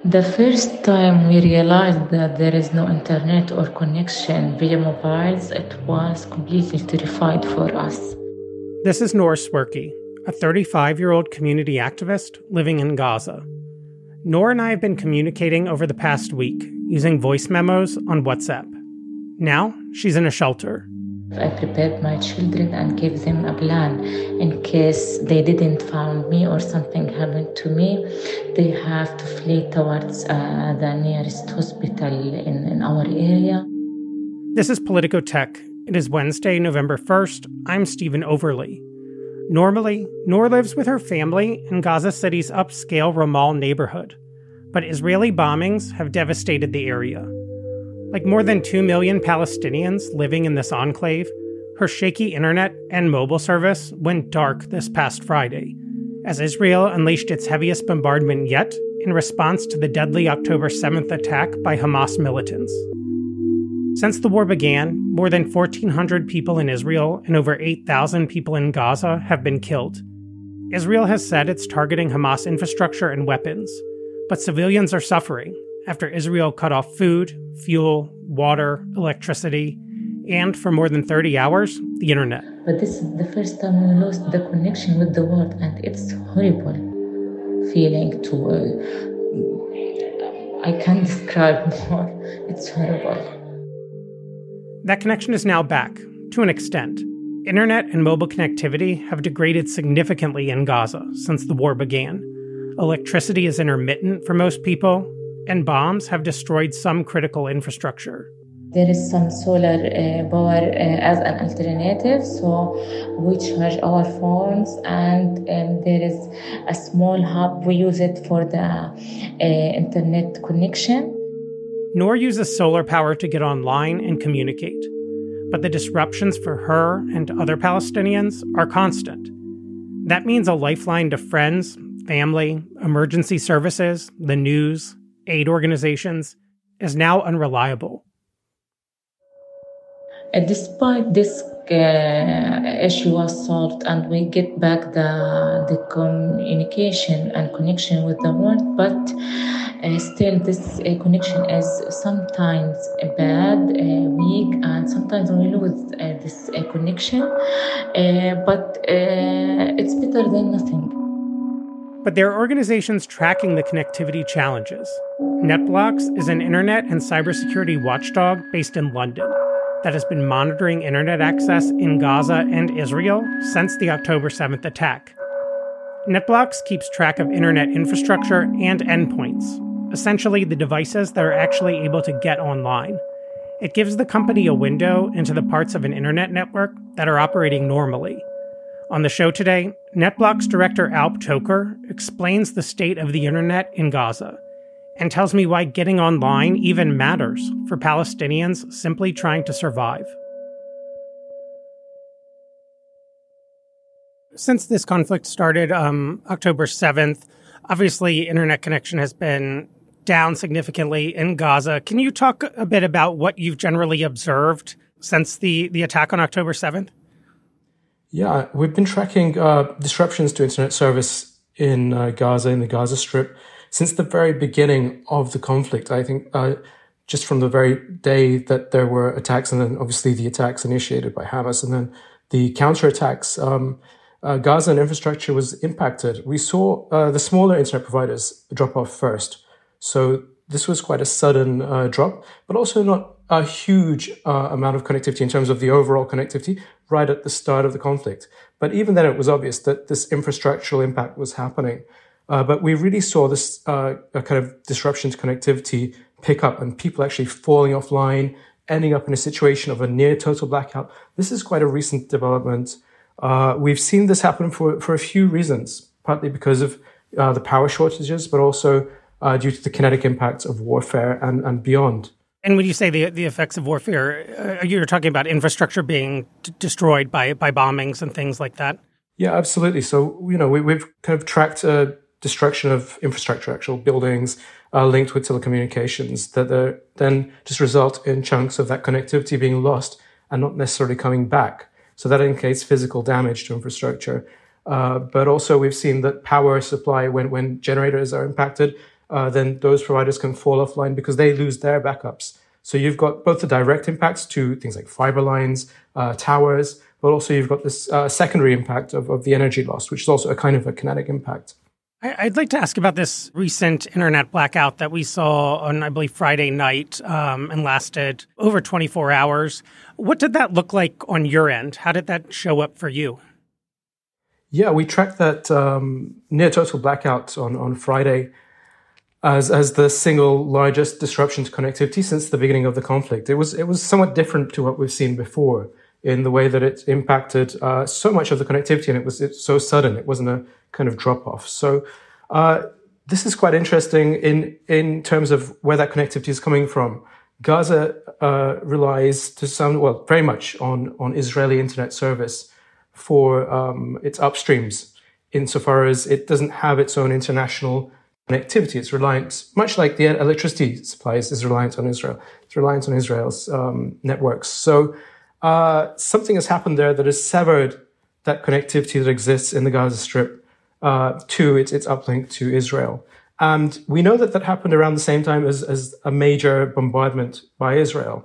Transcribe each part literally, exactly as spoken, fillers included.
The first time we realized that there is no internet or connection via mobiles, it was completely terrified for us. This is Noor Swerki, a thirty-five-year-old community activist living in Gaza. Noor and I have been communicating over the past week using voice memos on WhatsApp. Now, she's in a shelter. I prepared my children and gave them a plan in case they didn't find me or something happened to me. They have to flee towards uh, the nearest hospital in, in our area. This is Politico Tech. It is Wednesday, November first. I'm Stephen Overly. Normally, Noor lives with her family in Gaza City's upscale Ramal neighborhood, but Israeli bombings have devastated the area. Like more than two million Palestinians living in this enclave, her shaky internet and mobile service went dark this past Friday, as Israel unleashed its heaviest bombardment yet in response to the deadly October seventh attack by Hamas militants. Since the war began, more than fourteen hundred people in Israel and over eight thousand people in Gaza have been killed. Israel has said it's targeting Hamas infrastructure and weapons, but civilians are suffering after Israel cut off food, fuel, water, electricity, and for more than thirty hours, the internet. But this is the first time we lost the connection with the world, and it's horrible feeling to... Uh, I can't describe more. It's horrible. That connection is now back, to an extent. Internet and mobile connectivity have degraded significantly in Gaza since the war began. Electricity is intermittent for most people, and bombs have destroyed some critical infrastructure. There is some solar uh, power uh, as an alternative, so we charge our phones, and um, there is a small hub. We use it for the uh, internet connection. Noor uses solar power to get online and communicate, but the disruptions for her and other Palestinians are constant. That means a lifeline to friends, family, emergency services, the news, aid organizations, is now unreliable. Uh, despite this uh, issue was solved and we get back the, the communication and connection with the world, but uh, still this uh, connection is sometimes bad, uh, weak, and sometimes we lose uh, this uh, connection, uh, but uh, it's better than nothing. But there are organizations tracking the connectivity challenges. NetBlocks is an internet and cybersecurity watchdog based in London that has been monitoring internet access in Gaza and Israel since the October seventh attack. NetBlocks keeps track of internet infrastructure and endpoints, essentially the devices that are actually able to get online. It gives the company a window into the parts of an internet network that are operating normally. On the show today, NetBlocks director Alp Toker explains the state of the internet in Gaza and tells me why getting online even matters for Palestinians simply trying to survive. Since this conflict started um, October seventh, obviously internet connection has been down significantly in Gaza. Can you talk a bit about what you've generally observed since the, the attack on October seventh? Yeah, we've been tracking uh, disruptions to internet service in uh, Gaza, in the Gaza Strip, since the very beginning of the conflict. I think uh, just from the very day that there were attacks, and then obviously the attacks initiated by Hamas, and then the counterattacks, um, uh, Gaza and infrastructure was impacted. We saw uh, the smaller internet providers drop off first. So this was quite a sudden uh, drop, but also not a huge uh, amount of connectivity in terms of the overall connectivity right at the start of the conflict. But even then, it was obvious that this infrastructural impact was happening. Uh, but we really saw this uh, a kind of disruption to connectivity pick up and people actually falling offline, ending up in a situation of a near total blackout. This is quite a recent development. Uh, we've seen this happen for, for a few reasons, partly because of uh, the power shortages, but also uh, due to the kinetic impacts of warfare and, and beyond. And when you say the the effects of warfare, uh, you're talking about infrastructure being d- destroyed by by bombings and things like that? Yeah, absolutely. So, you know, we, we've kind of tracked uh, destruction of infrastructure, actual buildings uh, linked with telecommunications that are then just result in chunks of that connectivity being lost and not necessarily coming back. So that indicates physical damage to infrastructure. Uh, but also we've seen that power supply, when, when generators are impacted, uh, then those providers can fall offline because they lose their backups. So you've got both the direct impacts to things like fiber lines, uh, towers, but also you've got this uh, secondary impact of, of the energy loss, which is also a kind of a kinetic impact. I'd like to ask about this recent internet blackout that we saw on, I believe, Friday night um, and lasted over twenty-four hours. What did that look like on your end? How did that show up for you? Yeah, we tracked that um, near total blackout on, on Friday as as the single largest disruption to connectivity since the beginning of the conflict. It was it was somewhat different to what we've seen before in the way that it impacted uh, so much of the connectivity, and it was it's so sudden. It wasn't a kind of drop off. So uh, this is quite interesting in in terms of where that connectivity is coming from. Gaza uh, relies to some well very much on on Israeli internet service for um, its upstreams, insofar as it doesn't have its own international connectivity. It's reliant, much like the electricity supplies is reliant on Israel. It's reliant on Israel's um, networks. So uh, something has happened there that has severed that connectivity that exists in the Gaza Strip uh, to its, its uplink to Israel. And we know that that happened around the same time as, as a major bombardment by Israel.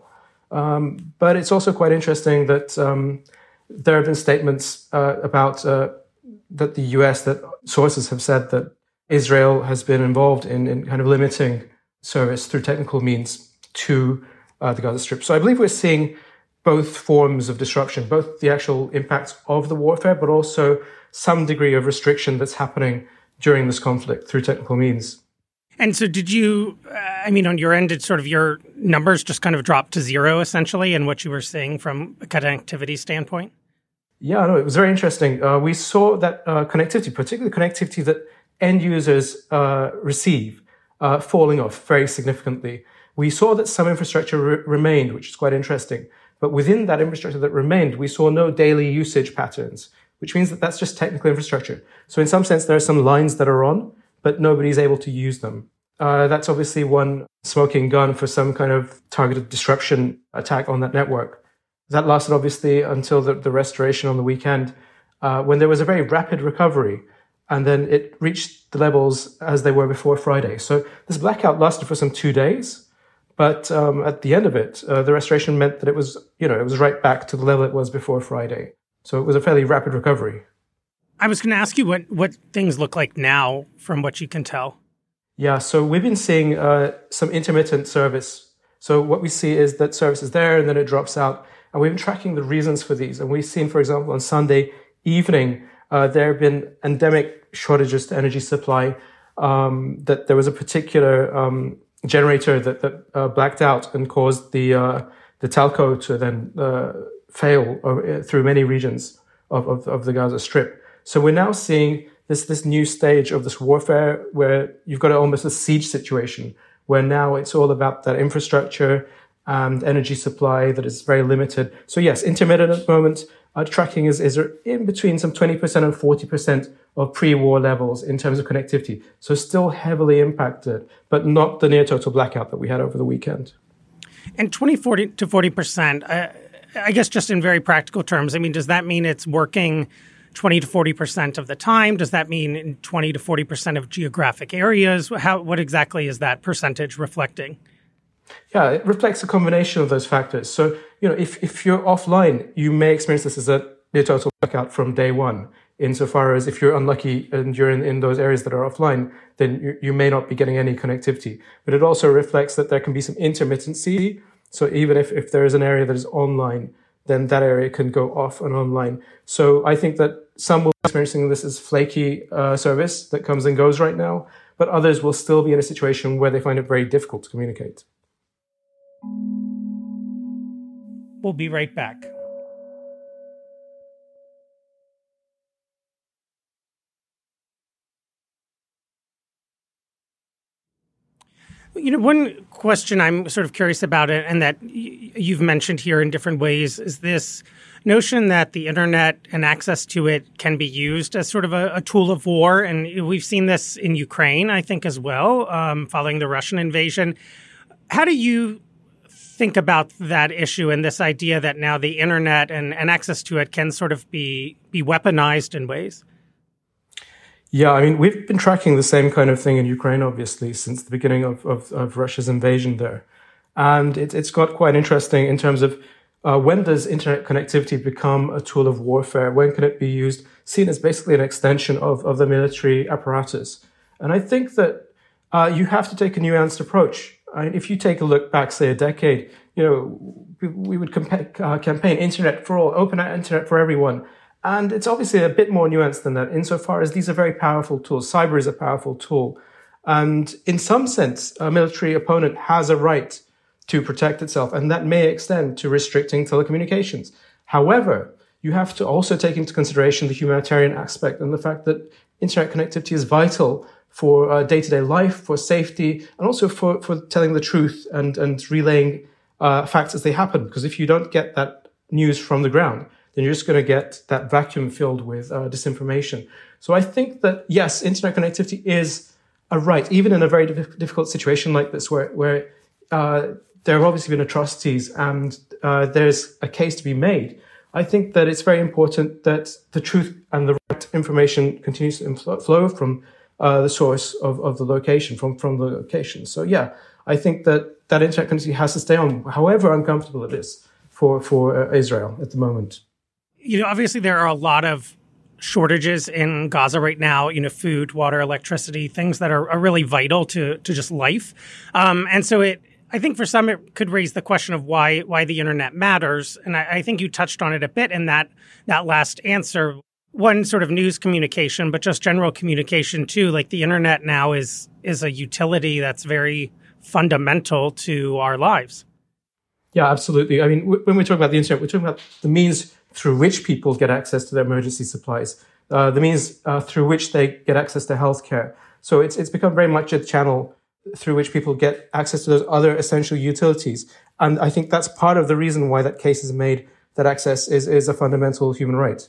Um, but it's also quite interesting that um, there have been statements uh, about uh, that the U S, that sources have said that Israel has been involved in, in kind of limiting service through technical means to uh, the Gaza Strip. So I believe we're seeing both forms of disruption, both the actual impacts of the warfare, but also some degree of restriction that's happening during this conflict through technical means. And so did you, uh, I mean, on your end, did sort of your numbers just kind of drop to zero, essentially, in what you were seeing from a connectivity standpoint? Yeah, no, it was very interesting. Uh, we saw that uh, connectivity, particularly connectivity that end users uh, receive, uh, falling off very significantly. We saw that some infrastructure re- remained, which is quite interesting. But within that infrastructure that remained, we saw no daily usage patterns, which means that that's just technical infrastructure. So in some sense, there are some lines that are on, but nobody's able to use them. Uh, that's obviously one smoking gun for some kind of targeted disruption attack on that network. That lasted obviously until the, the restoration on the weekend, uh, when there was a very rapid recovery, and then it reached the levels as they were before Friday. So this blackout lasted for some two days, but um, at the end of it, uh, the restoration meant that it was, you know, it was right back to the level it was before Friday. So it was a fairly rapid recovery. I was going to ask you what, what things look like now from what you can tell. Yeah, so we've been seeing uh, some intermittent service. So what we see is that service is there and then it drops out. And we've been tracking the reasons for these. And we've seen, for example, on Sunday evening, uh, there have been endemic shortages to energy supply, um, that there was a particular um, generator that, that uh, blacked out and caused the uh, the telco to then uh, fail over, through many regions of, of, of the Gaza Strip. So we're now seeing this this new stage of this warfare where you've got almost a siege situation, where now it's all about that infrastructure and energy supply that is very limited. So yes, intermittent at the moment. Our tracking is, is in between some twenty percent and forty percent of pre-war levels in terms of connectivity. So still heavily impacted, but not the near total blackout that we had over the weekend. And twenty, forty to forty percent, I, I guess just in very practical terms, I mean, does that mean it's working twenty to forty percent of the time? Does that mean in twenty to forty percent of geographic areas? How, what exactly is that percentage reflecting? Yeah, it reflects a combination of those factors. So, you know, if, if you're offline, you may experience this as a near total blackout from day one. Insofar as if you're unlucky and you're in, in those areas that are offline, then you, you may not be getting any connectivity. But it also reflects that there can be some intermittency. So even if, if there is an area that is online, then that area can go off and online. So I think that some will be experiencing this as flaky uh, service that comes and goes right now, but others will still be in a situation where they find it very difficult to communicate. We'll be right back. You know, one question I'm sort of curious about it, and that you've mentioned here in different ways, is this notion that the internet and access to it can be used as sort of a, a tool of war. And we've seen this in Ukraine, I think, as well, um, following the Russian invasion. How do you think about that issue and this idea that now the internet and, and access to it can sort of be, be weaponized in ways? Yeah, I mean, we've been tracking the same kind of thing in Ukraine, obviously, since the beginning of, of, of Russia's invasion there. And it, it's got quite interesting in terms of uh, when does internet connectivity become a tool of warfare? When can it be used, seen as basically an extension of, of the military apparatus? And I think that uh, you have to take a nuanced approach. I mean, if you take a look back, say, a decade, you know, we, we would compa- uh, campaign internet for all, open internet for everyone. And it's obviously a bit more nuanced than that, insofar as these are very powerful tools. Cyber is a powerful tool. And in some sense, a military opponent has a right to protect itself, and that may extend to restricting telecommunications. However, you have to also take into consideration the humanitarian aspect and the fact that internet connectivity is vital for uh, day-to-day life, for safety, and also for, for telling the truth and, and relaying uh, facts as they happen. Because if you don't get that news from the ground, then you're just going to get that vacuum filled with uh, disinformation. So I think that, yes, internet connectivity is a right, even in a very diff- difficult situation like this, where, where uh, there have obviously been atrocities and uh, there's a case to be made. I think that it's very important that the truth and the right information continues to inflow, flow from uh, the source of, of the location, from, from the location. So, yeah, I think that that internet connectivity has to stay on, however uncomfortable it is for, for uh, Israel at the moment. You know, obviously there are a lot of shortages in Gaza right now, you know, food, water, electricity, things that are, are really vital to, to just life. Um, and so it, I think for some, it could raise the question of why, why the internet matters. And I, I think you touched on it a bit in that, that last answer. One, sort of news communication, but just general communication too. Like the internet now is, is a utility that's very fundamental to our lives. Yeah, absolutely. I mean, w- when we talk about the internet, we're talking about the means through which people get access to their emergency supplies, uh, the means uh, through which they get access to healthcare. So it's it's become very much a channel through which people get access to those other essential utilities. And I think that's part of the reason why that case is made, that access is, is a fundamental human right.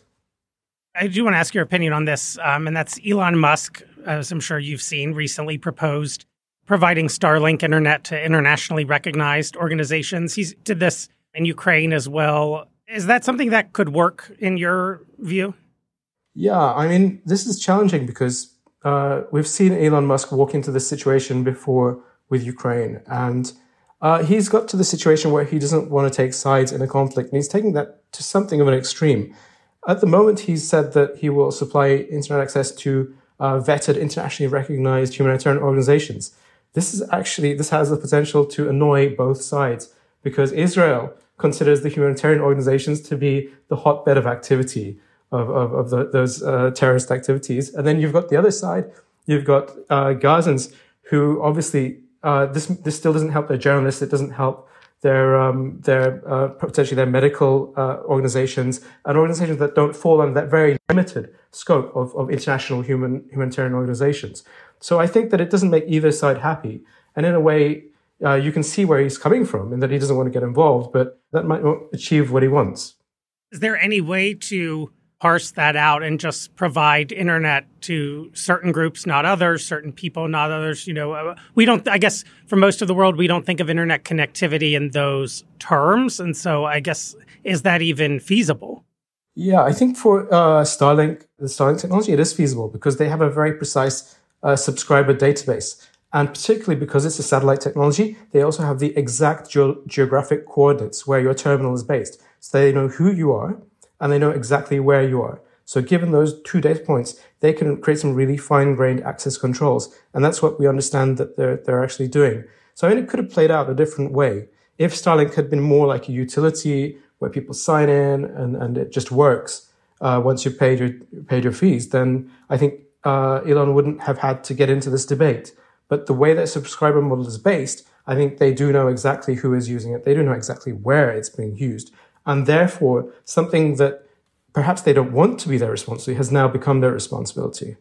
I do want to ask your opinion on this, um, and that's Elon Musk, as I'm sure you've seen, recently proposed providing Starlink internet to internationally recognized organizations. He did this in Ukraine as well. Is that something that could work in your view? Yeah, I mean, this is challenging because uh, we've seen Elon Musk walk into this situation before with Ukraine. And uh, he's got to the situation where he doesn't want to take sides in a conflict. And he's taking that to something of an extreme. At the moment, he's said that he will supply internet access to uh, vetted, internationally recognized humanitarian organizations. This is actually, this has the potential to annoy both sides because Israel considers the humanitarian organizations to be the hotbed of activity of, of, of the, those uh, terrorist activities. And then you've got the other side. You've got uh, Gazans who obviously, uh, this this still doesn't help their journalists. It doesn't help their, um, their uh, potentially their medical uh, organizations and organizations that don't fall under that very limited scope of, of international human humanitarian organizations. So I think that it doesn't make either side happy. And in a way, Uh, you can see where he's coming from and that he doesn't want to get involved, but that might not achieve what he wants. Is there any way to parse that out and just provide internet to certain groups, not others, certain people, not others? You know, we don't, I guess for most of the world, we don't think of internet connectivity in those terms. And so I guess, is that even feasible? Yeah, I think for uh, Starlink, the Starlink technology, it is feasible because they have a very precise uh, subscriber database. And particularly because it's a satellite technology, they also have the exact ge- geographic coordinates where your terminal is based. So they know who you are and they know exactly where you are. So given those two data points, they can create some really fine-grained access controls. And that's what we understand that they're, they're actually doing. So I mean, it could have played out a different way. If Starlink had been more like a utility where people sign in and, and it just works uh, once you've paid your, paid your fees, then I think uh, Elon wouldn't have had to get into this debate. But the way that subscriber model is based, I think they do know exactly who is using it. They do know exactly where it's being used. And therefore, something that perhaps they don't want to be their responsibility has now become their responsibility.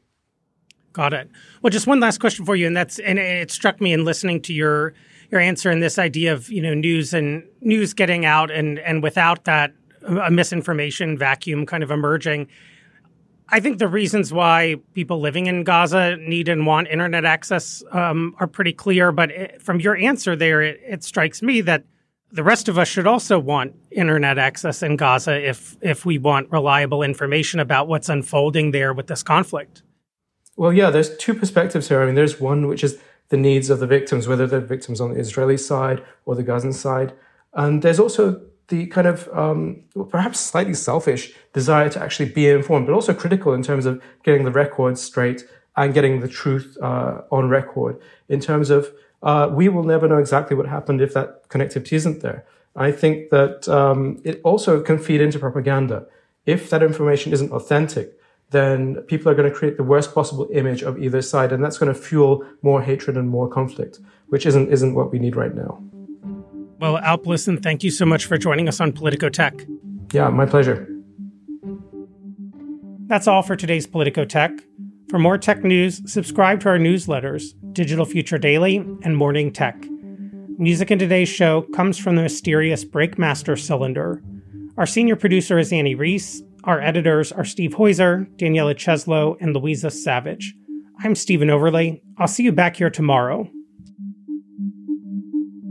Got it. Well, just one last question for you. And that's, and it struck me in listening to your, your answer and this idea of, you know, news and news getting out and, and without that, a misinformation vacuum kind of emerging. I think the reasons why people living in Gaza need and want internet access um, are pretty clear. But it, from your answer there, it, it strikes me that the rest of us should also want internet access in Gaza if if we want reliable information about what's unfolding there with this conflict. Well, yeah, there's two perspectives here. I mean, there's one which is the needs of the victims, whether they're victims on the Israeli side or the Gazan side. And there's also the kind of um, perhaps slightly selfish desire to actually be informed, but also critical in terms of getting the records straight and getting the truth uh, on record in terms of uh, we will never know exactly what happened if that connectivity isn't there. I think that um, it also can feed into propaganda. If that information isn't authentic, then people are going to create the worst possible image of either side, and that's going to fuel more hatred and more conflict, which isn't isn't what we need right now. Well, Alp Lisson, thank you so much for joining us on Politico Tech. Yeah, my pleasure. That's all for today's Politico Tech. For more tech news, subscribe to our newsletters, Digital Future Daily and Morning Tech. Music in today's show comes from the mysterious Breakmaster Cylinder. Our senior producer is Annie Reese. Our editors are Steve Heuser, Daniela Cheslow, and Louisa Savage. I'm Stephen Overley. I'll see you back here tomorrow.